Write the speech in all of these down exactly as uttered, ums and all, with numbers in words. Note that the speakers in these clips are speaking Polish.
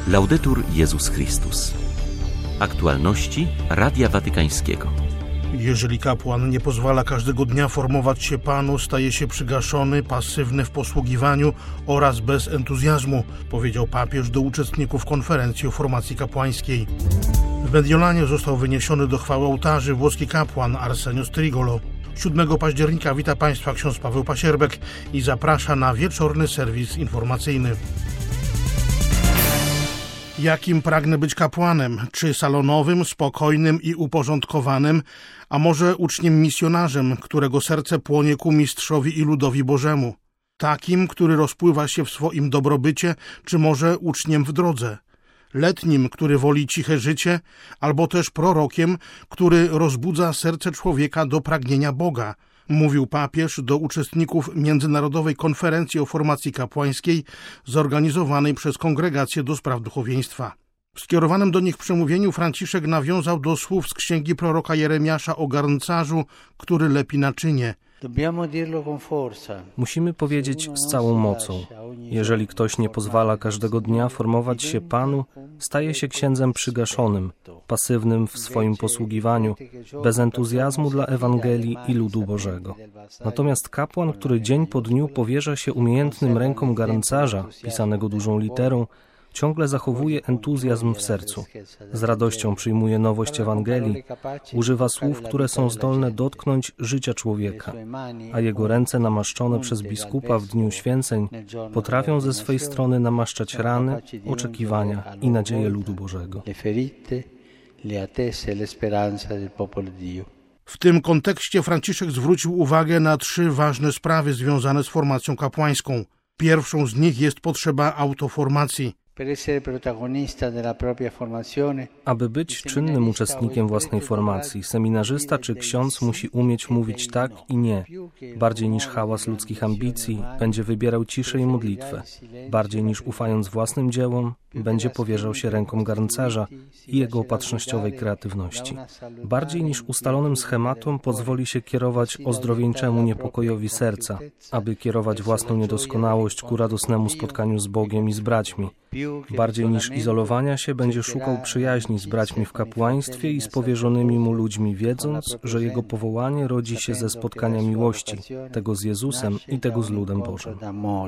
Laudetur Jezus Chrystus. Aktualności Radia Watykańskiego. Jeżeli kapłan nie pozwala każdego dnia formować się Panu, staje się przygaszony, pasywny w posługiwaniu oraz bez entuzjazmu, powiedział papież do uczestników konferencji o formacji kapłańskiej. W Mediolanie został wyniesiony do chwały ołtarzy włoski kapłan Arsenio Strigolo. siódmego października wita Państwa ksiądz Paweł Pasierbek i zaprasza na wieczorny serwis informacyjny. Jakim pragnę być kapłanem? Czy salonowym, spokojnym i uporządkowanym, a może uczniem misjonarzem, którego serce płonie ku mistrzowi i ludowi Bożemu? Takim, który rozpływa się w swoim dobrobycie, czy może uczniem w drodze? Letnim, który woli ciche życie, albo też prorokiem, który rozbudza serce człowieka do pragnienia Boga, mówił papież do uczestników Międzynarodowej Konferencji o Formacji Kapłańskiej zorganizowanej przez Kongregację do Spraw Duchowieństwa. W skierowanym do nich przemówieniu Franciszek nawiązał do słów z księgi proroka Jeremiasza o garncarzu, który lepi naczynie. Musimy powiedzieć z całą mocą: jeżeli ktoś nie pozwala każdego dnia formować się Panu, staje się księdzem przygaszonym, pasywnym w swoim posługiwaniu, bez entuzjazmu dla Ewangelii i ludu Bożego. Natomiast kapłan, który dzień po dniu powierza się umiejętnym rękom garncarza, pisanego dużą literą, ciągle zachowuje entuzjazm w sercu. Z radością przyjmuje nowość Ewangelii, używa słów, które są zdolne dotknąć życia człowieka, a jego ręce namaszczone przez biskupa w dniu święceń potrafią ze swej strony namaszczać rany, oczekiwania i nadzieję ludu Bożego. W tym kontekście Franciszek zwrócił uwagę na trzy ważne sprawy związane z formacją kapłańską. Pierwszą z nich jest potrzeba autoformacji. Aby być czynnym uczestnikiem własnej formacji, seminarzysta czy ksiądz musi umieć mówić tak i nie. Bardziej niż hałas ludzkich ambicji, będzie wybierał ciszę i modlitwę. Bardziej niż ufając własnym dziełom, będzie powierzał się rękom garncarza i jego opatrznościowej kreatywności. Bardziej niż ustalonym schematom pozwoli się kierować ozdrowieńczemu niepokojowi serca, aby kierować własną niedoskonałość ku radosnemu spotkaniu z Bogiem i z braćmi. Bardziej niż izolowania się będzie szukał przyjaźni z braćmi w kapłaństwie i z powierzonymi mu ludźmi, wiedząc, że jego powołanie rodzi się ze spotkania miłości, tego z Jezusem i tego z ludem Bożym.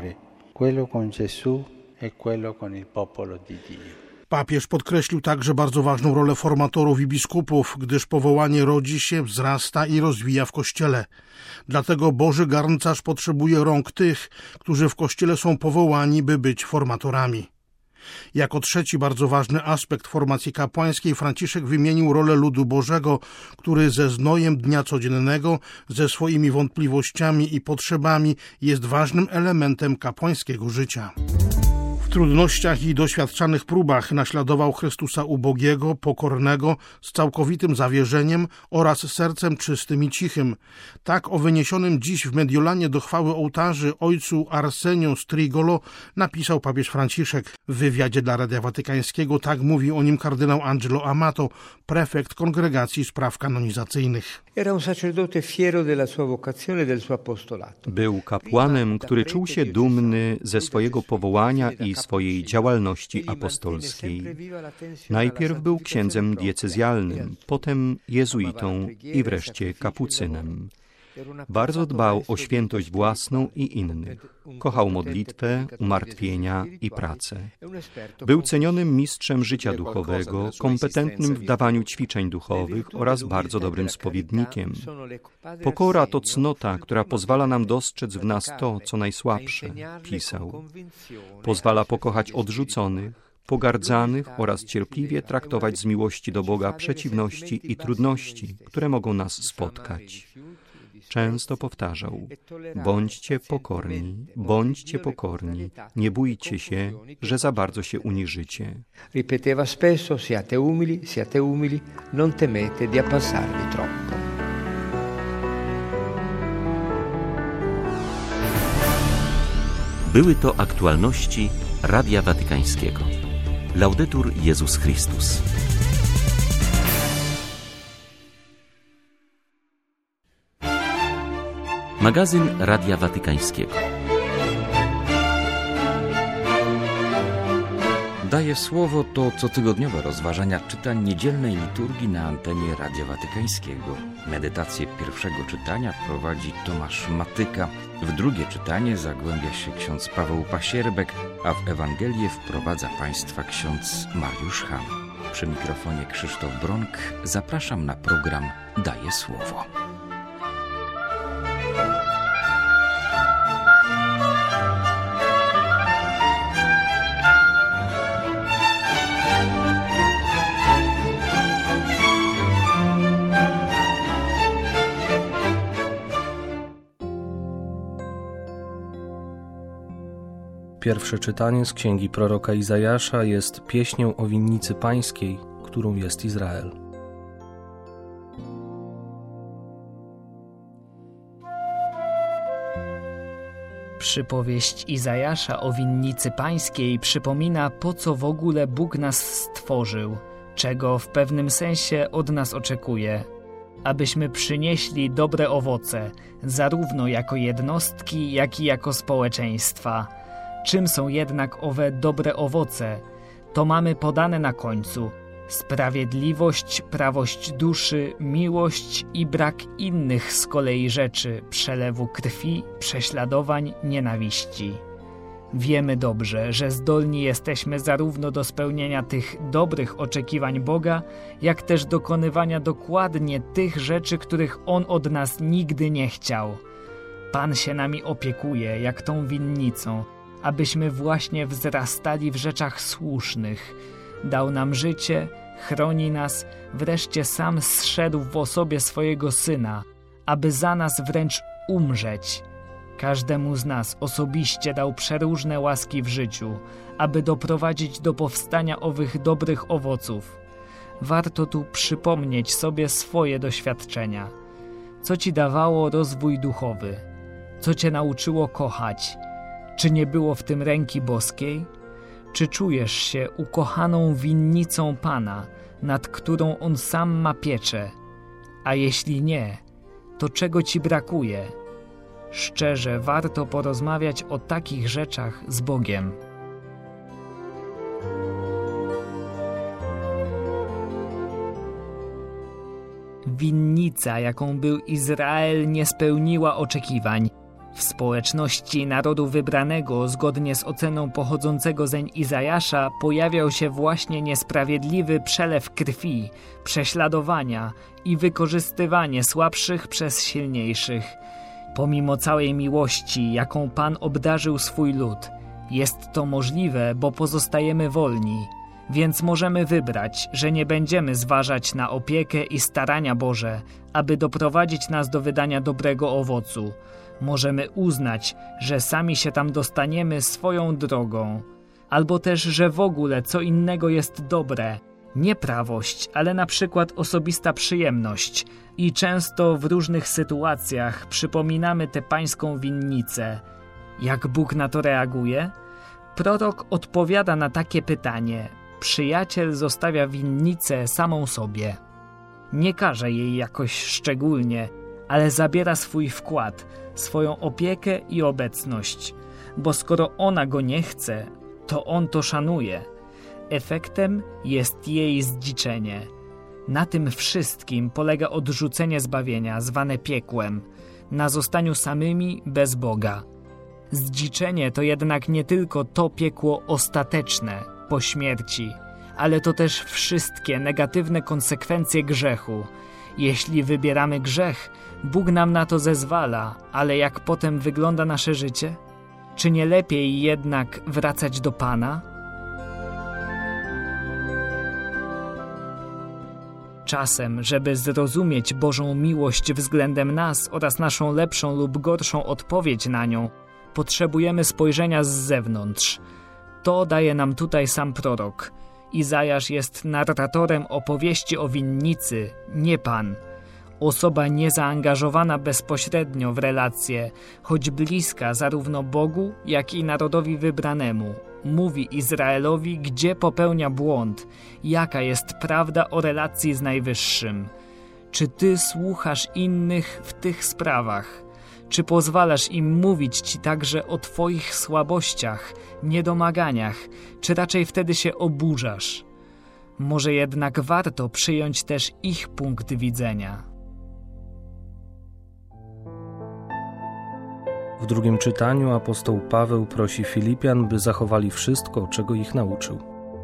Papież podkreślił także bardzo ważną rolę formatorów i biskupów, gdyż powołanie rodzi się, wzrasta i rozwija w Kościele. Dlatego Boży garncarz potrzebuje rąk tych, którzy w Kościele są powołani, by być formatorami. Jako trzeci bardzo ważny aspekt formacji kapłańskiej Franciszek wymienił rolę ludu Bożego, który ze znojem dnia codziennego, ze swoimi wątpliwościami i potrzebami jest ważnym elementem kapłańskiego życia. W trudnościach i doświadczanych próbach naśladował Chrystusa ubogiego, pokornego, z całkowitym zawierzeniem oraz sercem czystym i cichym. Tak o wyniesionym dziś w Mediolanie do chwały ołtarzy ojcu Arsenio Strigolo napisał papież Franciszek. W wywiadzie dla Radia Watykańskiego tak mówi o nim kardynał Angelo Amato, prefekt Kongregacji Spraw Kanonizacyjnych. Był kapłanem, który czuł się dumny ze swojego powołania i swojej działalności apostolskiej. Najpierw był księdzem diecezjalnym, potem jezuitą i wreszcie kapucynem. Bardzo dbał o świętość własną i innych. Kochał modlitwę, umartwienia i pracę. Był cenionym mistrzem życia duchowego, kompetentnym w dawaniu ćwiczeń duchowych oraz bardzo dobrym spowiednikiem. Pokora to cnota, która pozwala nam dostrzec w nas to, co najsłabsze, pisał. Pozwala pokochać odrzuconych, pogardzanych oraz cierpliwie traktować z miłości do Boga przeciwności i trudności, które mogą nas spotkać. Często powtarzał: bądźcie pokorni, bądźcie pokorni, nie bójcie się, że za bardzo się uniżycie. Ripeteva spesso: siate umili, siate umili, non temete di abbassarvi troppo. Były to aktualności Radia Watykańskiego. Laudetur Jezus Chrystus. Magazyn Radia Watykańskiego. Daje Słowo to cotygodniowe rozważania czytań niedzielnej liturgii na antenie Radia Watykańskiego. Medytację pierwszego czytania prowadzi Tomasz Matyka. W drugie czytanie zagłębia się ksiądz Paweł Pasierbek, a w Ewangelię wprowadza Państwa ksiądz Mariusz Hahn. Przy mikrofonie Krzysztof Bronk zapraszam na program Daje Słowo. Pierwsze czytanie z księgi proroka Izajasza jest pieśnią o winnicy pańskiej, którą jest Izrael. Przypowieść Izajasza o winnicy pańskiej przypomina, po co w ogóle Bóg nas stworzył, czego w pewnym sensie od nas oczekuje, abyśmy przynieśli dobre owoce, zarówno jako jednostki, jak i jako społeczeństwa. Czym są jednak owe dobre owoce? To mamy podane na końcu. Sprawiedliwość, prawość duszy, miłość i brak innych z kolei rzeczy, przelewu krwi, prześladowań, nienawiści. Wiemy dobrze, że zdolni jesteśmy zarówno do spełnienia tych dobrych oczekiwań Boga, jak też dokonywania dokładnie tych rzeczy, których On od nas nigdy nie chciał. Pan się nami opiekuje, jak tą winnicą, abyśmy właśnie wzrastali w rzeczach słusznych. Dał nam życie, chroni nas, wreszcie sam zszedł w osobie swojego Syna, aby za nas wręcz umrzeć. Każdemu z nas osobiście dał przeróżne łaski w życiu, aby doprowadzić do powstania owych dobrych owoców. Warto tu przypomnieć sobie swoje doświadczenia. Co ci dawało rozwój duchowy? Co cię nauczyło kochać? Czy nie było w tym ręki boskiej? Czy czujesz się ukochaną winnicą Pana, nad którą On sam ma pieczę? A jeśli nie, to czego ci brakuje? Szczerze warto porozmawiać o takich rzeczach z Bogiem. Winnica, jaką był Izrael, nie spełniła oczekiwań. W społeczności narodu wybranego, zgodnie z oceną pochodzącego zeń Izajasza, pojawiał się właśnie niesprawiedliwy przelew krwi, prześladowania i wykorzystywanie słabszych przez silniejszych. Pomimo całej miłości, jaką Pan obdarzył swój lud, jest to możliwe, bo pozostajemy wolni, więc możemy wybrać, że nie będziemy zważać na opiekę i starania Boże, aby doprowadzić nas do wydania dobrego owocu. Możemy uznać, że sami się tam dostaniemy swoją drogą. Albo też, że w ogóle co innego jest dobre. Nie prawość, ale na przykład osobista przyjemność. I często w różnych sytuacjach przypominamy tę pańską winnicę. Jak Bóg na to reaguje? Prorok odpowiada na takie pytanie. Przyjaciel zostawia winnicę samą sobie. Nie karze jej jakoś szczególnie, ale zabiera swój wkład, swoją opiekę i obecność, bo skoro ona go nie chce, to on to szanuje. Efektem jest jej zdziczenie. Na tym wszystkim polega odrzucenie zbawienia, zwane piekłem, na zostaniu samymi bez Boga. Zdziczenie to jednak nie tylko to piekło ostateczne, po śmierci, ale to też wszystkie negatywne konsekwencje grzechu. Jeśli wybieramy grzech, Bóg nam na to zezwala, ale jak potem wygląda nasze życie? Czy nie lepiej jednak wracać do Pana? Czasem, żeby zrozumieć Bożą miłość względem nas oraz naszą lepszą lub gorszą odpowiedź na nią, potrzebujemy spojrzenia z zewnątrz. To daje nam tutaj sam prorok. Izajasz jest narratorem opowieści o winnicy, nie Pan. Osoba niezaangażowana bezpośrednio w relacje, choć bliska zarówno Bogu, jak i narodowi wybranemu. Mówi Izraelowi, gdzie popełnia błąd, jaka jest prawda o relacji z Najwyższym. Czy ty słuchasz innych w tych sprawach? Czy pozwalasz im mówić Ci także o Twoich słabościach, niedomaganiach, czy raczej wtedy się oburzasz? Może jednak warto przyjąć też ich punkt widzenia. W drugim czytaniu apostoł Paweł prosi Filipian, by zachowali wszystko, czego ich nauczył.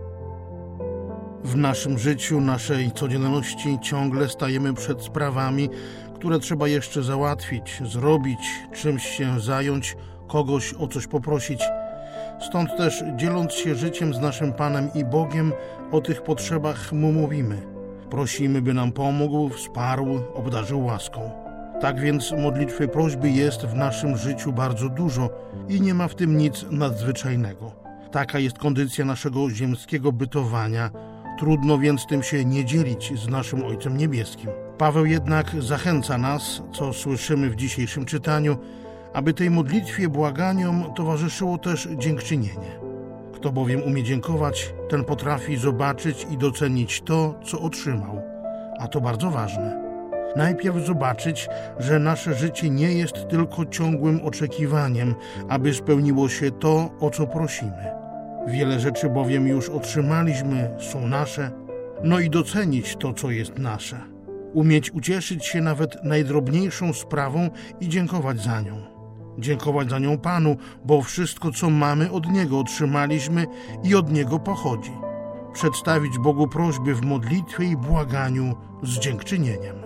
W naszym życiu, naszej codzienności ciągle stajemy przed sprawami, które trzeba jeszcze załatwić, zrobić, czymś się zająć, kogoś o coś poprosić. Stąd też, dzieląc się życiem z naszym Panem i Bogiem, o tych potrzebach Mu mówimy. Prosimy, by nam pomógł, wsparł, obdarzył łaską. Tak więc modlitwy prośby jest w naszym życiu bardzo dużo i nie ma w tym nic nadzwyczajnego. Taka jest kondycja naszego ziemskiego bytowania. Trudno więc tym się nie dzielić z naszym Ojcem Niebieskim. Paweł jednak zachęca nas, co słyszymy w dzisiejszym czytaniu, aby tej modlitwie, błaganiom towarzyszyło też dziękczynienie. Kto bowiem umie dziękować, ten potrafi zobaczyć i docenić to, co otrzymał. A to bardzo ważne. Najpierw zobaczyć, że nasze życie nie jest tylko ciągłym oczekiwaniem, aby spełniło się to, o co prosimy. Wiele rzeczy bowiem już otrzymaliśmy, są nasze. No i docenić to, co jest nasze. Umieć ucieszyć się nawet najdrobniejszą sprawą i dziękować za nią. Dziękować za nią Panu, bo wszystko, co mamy, od Niego otrzymaliśmy i od Niego pochodzi. Przedstawić Bogu prośby w modlitwie i błaganiu z dziękczynieniem.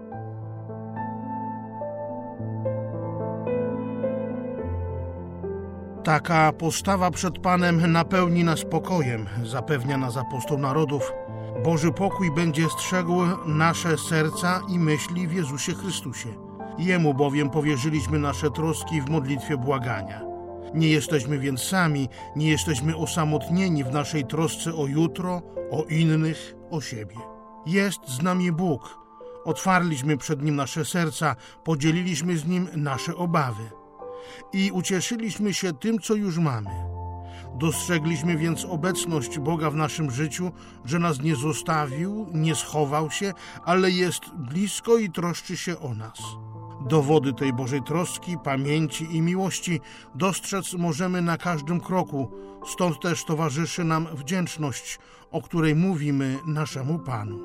Taka postawa przed Panem napełni nas pokojem, zapewnia nas apostoł narodów. Boży pokój będzie strzegł nasze serca i myśli w Jezusie Chrystusie. Jemu bowiem powierzyliśmy nasze troski w modlitwie błagania. Nie jesteśmy więc sami, nie jesteśmy osamotnieni w naszej trosce o jutro, o innych, o siebie. Jest z nami Bóg. Otwarliśmy przed Nim nasze serca, podzieliliśmy z Nim nasze obawy. I ucieszyliśmy się tym, co już mamy. Dostrzegliśmy więc obecność Boga w naszym życiu, że nas nie zostawił, nie schował się, ale jest blisko i troszczy się o nas. Dowody tej Bożej troski, pamięci i miłości dostrzec możemy na każdym kroku, stąd też towarzyszy nam wdzięczność, o której mówimy naszemu Panu.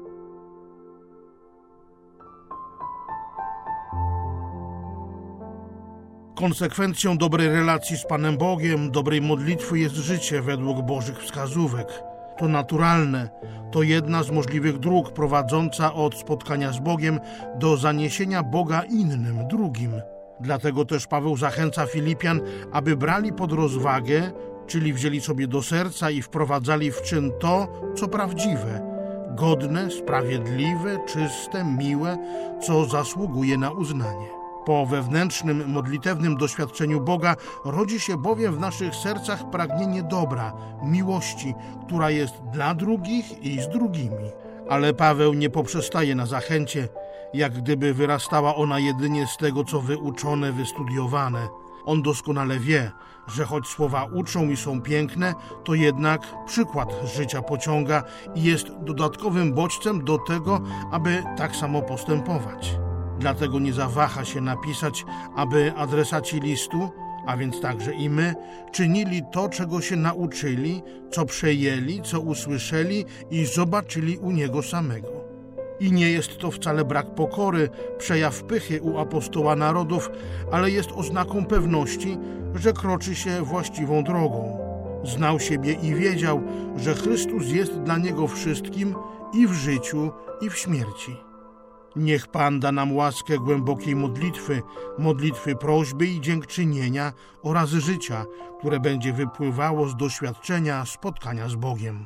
Konsekwencją dobrej relacji z Panem Bogiem, dobrej modlitwy jest życie według Bożych wskazówek. To naturalne, to jedna z możliwych dróg prowadząca od spotkania z Bogiem do zaniesienia Boga innym, drugim. Dlatego też Paweł zachęca Filipian, aby brali pod rozwagę, czyli wzięli sobie do serca i wprowadzali w czyn to, co prawdziwe, godne, sprawiedliwe, czyste, miłe, co zasługuje na uznanie. Po wewnętrznym, modlitewnym doświadczeniu Boga rodzi się bowiem w naszych sercach pragnienie dobra, miłości, która jest dla drugich i z drugimi. Ale Paweł nie poprzestaje na zachęcie, jak gdyby wyrastała ona jedynie z tego, co wyuczone, wystudiowane. On doskonale wie, że choć słowa uczą i są piękne, to jednak przykład życia pociąga i jest dodatkowym bodźcem do tego, aby tak samo postępować. Dlatego nie zawaha się napisać, aby adresaci listu, a więc także i my, czynili to, czego się nauczyli, co przejęli, co usłyszeli i zobaczyli u Niego samego. I nie jest to wcale brak pokory, przejaw pychy u apostoła narodów, ale jest oznaką pewności, że kroczy się właściwą drogą. Znał siebie i wiedział, że Chrystus jest dla niego wszystkim i w życiu, i w śmierci. Niech Pan da nam łaskę głębokiej modlitwy, modlitwy prośby i dziękczynienia oraz życia, które będzie wypływało z doświadczenia spotkania z Bogiem.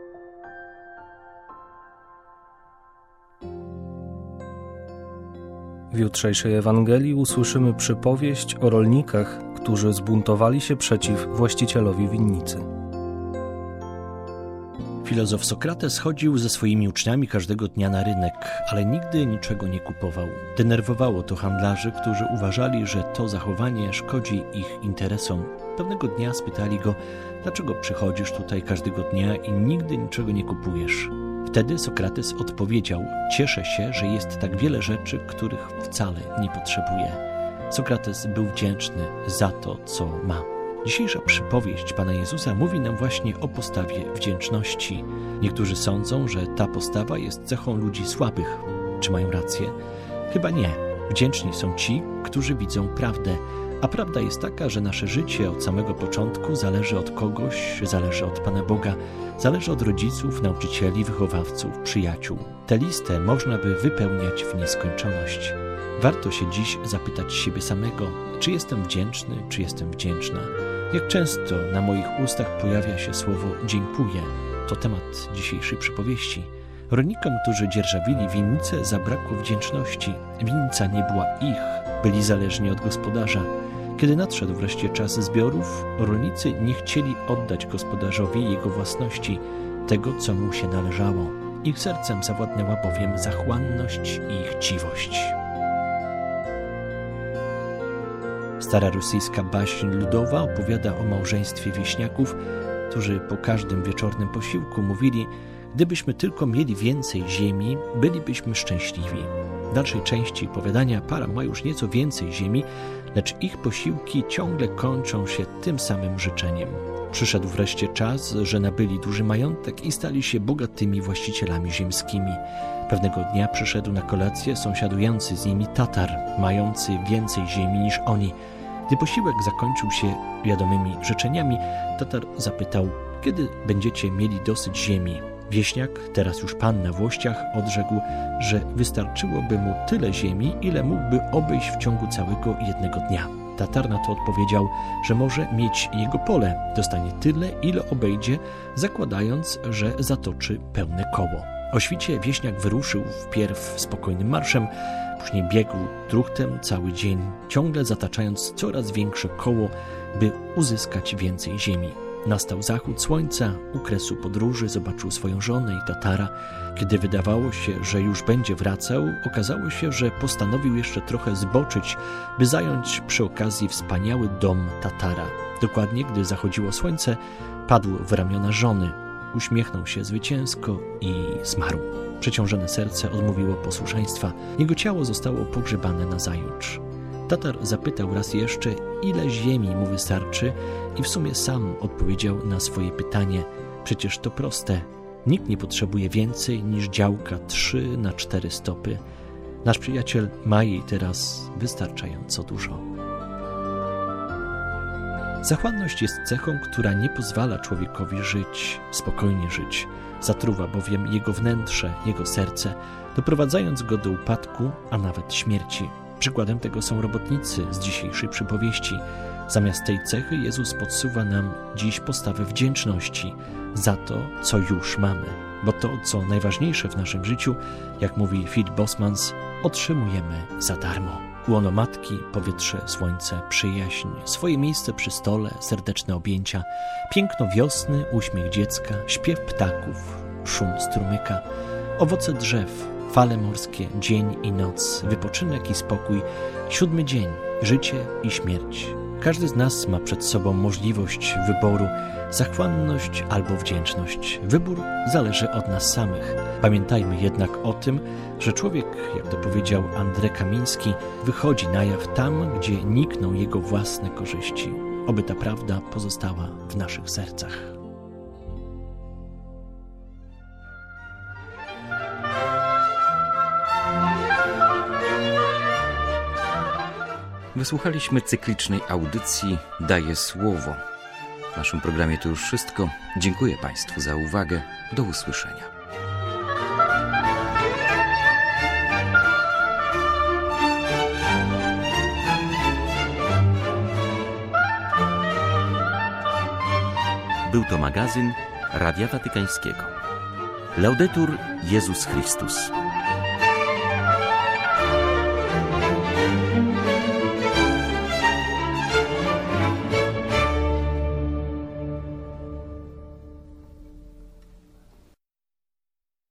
W jutrzejszej Ewangelii usłyszymy przypowieść o rolnikach, którzy zbuntowali się przeciw właścicielowi winnicy. Filozof Sokrates chodził ze swoimi uczniami każdego dnia na rynek, ale nigdy niczego nie kupował. Denerwowało to handlarzy, którzy uważali, że to zachowanie szkodzi ich interesom. Pewnego dnia spytali go, dlaczego przychodzisz tutaj każdego dnia i nigdy niczego nie kupujesz. Wtedy Sokrates odpowiedział, cieszę się, że jest tak wiele rzeczy, których wcale nie potrzebuję. Sokrates był wdzięczny za to, co ma. Dzisiejsza przypowieść Pana Jezusa mówi nam właśnie o postawie wdzięczności. Niektórzy sądzą, że ta postawa jest cechą ludzi słabych. Czy mają rację? Chyba nie. Wdzięczni są ci, którzy widzą prawdę. A prawda jest taka, że nasze życie od samego początku zależy od kogoś, zależy od Pana Boga, zależy od rodziców, nauczycieli, wychowawców, przyjaciół. Tę listę można by wypełniać w nieskończoność. Warto się dziś zapytać siebie samego, czy jestem wdzięczny, czy jestem wdzięczna. Jak często na moich ustach pojawia się słowo dziękuję. To temat dzisiejszej przypowieści. Rolnikom, którzy dzierżawili winnicę, zabrakło wdzięczności. Winnica nie była ich, byli zależni od gospodarza. Kiedy nadszedł wreszcie czas zbiorów, rolnicy nie chcieli oddać gospodarzowi jego własności, tego, co mu się należało. Ich sercem zawładnęła bowiem zachłanność i chciwość. Stara rosyjska baśń ludowa opowiada o małżeństwie wieśniaków, którzy po każdym wieczornym posiłku mówili: gdybyśmy tylko mieli więcej ziemi, bylibyśmy szczęśliwi. W dalszej części opowiadania para ma już nieco więcej ziemi, lecz ich posiłki ciągle kończą się tym samym życzeniem. Przyszedł wreszcie czas, że nabyli duży majątek i stali się bogatymi właścicielami ziemskimi. Pewnego dnia przyszedł na kolację sąsiadujący z nimi Tatar, mający więcej ziemi niż oni. Gdy posiłek zakończył się wiadomymi życzeniami, Tatar zapytał: kiedy będziecie mieli dosyć ziemi? Wieśniak, teraz już pan na włościach, odrzekł, że wystarczyłoby mu tyle ziemi, ile mógłby obejść w ciągu całego jednego dnia. Tatar na to odpowiedział, że może mieć jego pole, dostanie tyle, ile obejdzie, zakładając, że zatoczy pełne koło. O świcie wieśniak wyruszył wpierw spokojnym marszem, później biegł truchtem cały dzień, ciągle zataczając coraz większe koło, by uzyskać więcej ziemi. Nastał zachód słońca, u kresu podróży zobaczył swoją żonę i Tatara. Kiedy wydawało się, że już będzie wracał, okazało się, że postanowił jeszcze trochę zboczyć, by zająć przy okazji wspaniały dom Tatara. Dokładnie gdy zachodziło słońce, padł w ramiona żony, uśmiechnął się zwycięsko i zmarł. Przeciążone serce odmówiło posłuszeństwa. Jego ciało zostało pogrzebane nazajutrz. Tatar zapytał raz jeszcze, ile ziemi mu wystarczy, i w sumie sam odpowiedział na swoje pytanie. Przecież to proste. Nikt nie potrzebuje więcej niż działka trzy na cztery stopy. Nasz przyjaciel ma jej teraz wystarczająco dużo. Zachłanność jest cechą, która nie pozwala człowiekowi żyć, spokojnie żyć. Zatruwa bowiem jego wnętrze, jego serce, doprowadzając go do upadku, a nawet śmierci. Przykładem tego są robotnicy z dzisiejszej przypowieści. Zamiast tej cechy Jezus podsuwa nam dziś postawę wdzięczności za to, co już mamy. Bo to, co najważniejsze w naszym życiu, jak mówi Philip Bosmans, otrzymujemy za darmo. Łono matki, powietrze, słońce, przyjaźń, swoje miejsce przy stole, serdeczne objęcia, piękno wiosny, uśmiech dziecka, śpiew ptaków, szum strumyka, owoce drzew, fale morskie, dzień i noc, wypoczynek i spokój, siódmy dzień, życie i śmierć. Każdy z nas ma przed sobą możliwość wyboru, zachłanność albo wdzięczność. Wybór zależy od nas samych. Pamiętajmy jednak o tym, że człowiek, jak to powiedział Andrzej Kamiński, wychodzi na jaw tam, gdzie nikną jego własne korzyści. Oby ta prawda pozostała w naszych sercach. Wysłuchaliśmy cyklicznej audycji Daję Słowo. W naszym programie to już wszystko. Dziękuję Państwu za uwagę. Do usłyszenia. Był to magazyn Radia Watykańskiego. Laudetur Jezus Chrystus.